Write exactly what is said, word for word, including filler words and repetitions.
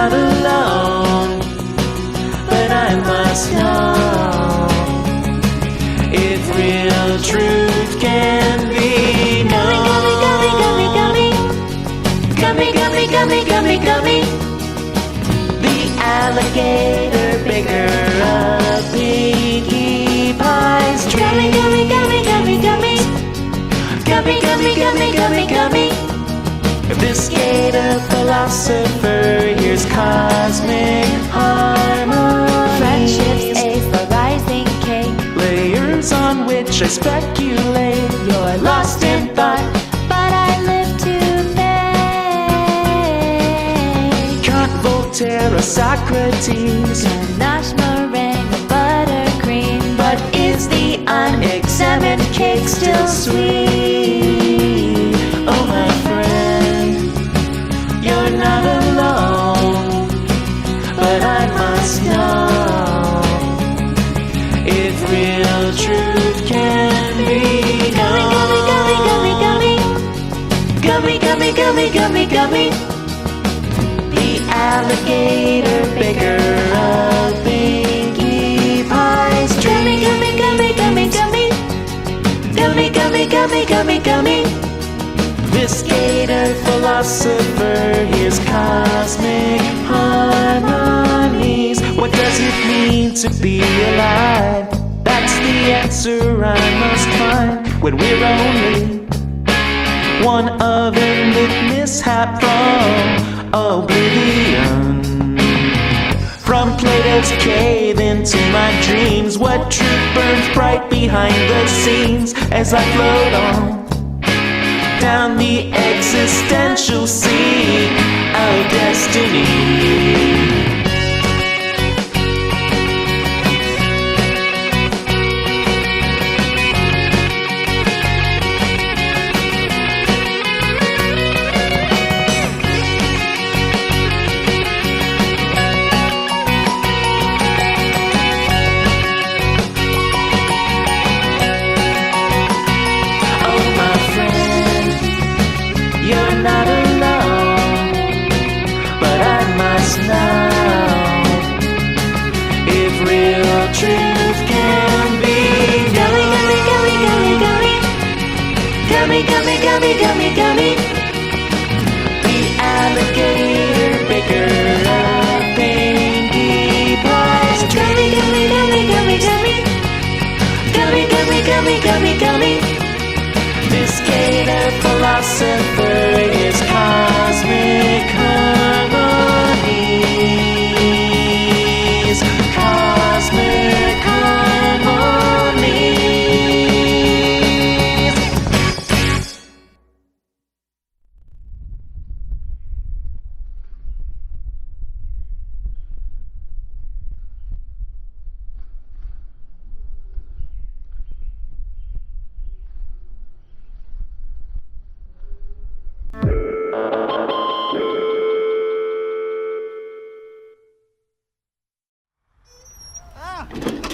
not alone, but I must know if real truth can be known. Gummy, gummy, gummy, gummy, gummy, gummy, gummy, gummy. The alligator baker of Pinkie Pie's Gummy, dreams. gummy, gummy, gummy, gummy, gummy, gummy, gummy, gummy. This gator philosopher hears cosmic harmony. Friendship's a rising cake. Layers on which I speculate. You're lost in thought, But I live to make Kant, Voltaire, or Socrates. ganache, meringue, or buttercream. But is the unexamined cake still sweet? Oh, my friend, you're not alone, but I must know if real truth can be known. Gummy, gummy, gummy, gummy, Gummy, gummy, gummy, gummy, gummy. The alligator baker of Pinkie Pie's gummy, dreams. gummy, gummy, gummy, gummy. Gummy, gummy, gummy, gummy, gummy. This gator philosopher hears cosmic harmonies. What does it mean to be alive? That's the answer I must find when we're only one other mishap from oblivion. From Plato's cave into my dreams, what truth burns bright behind the scenes as I float on down the existential sea of destiny. You're not alone, but I must know if real truth can be Gummy, known. gummy, gummy, gummy, gummy. Gummy, gummy, gummy, gummy, gummy. The alligator baker of Pinkie Pie's Gummy, gummy, gummy, gummy, gummy. Gummy, gummy, gummy, gummy, gummy. This gator philosopher is cosmic harmonies. Cosmic harmonies. Ah!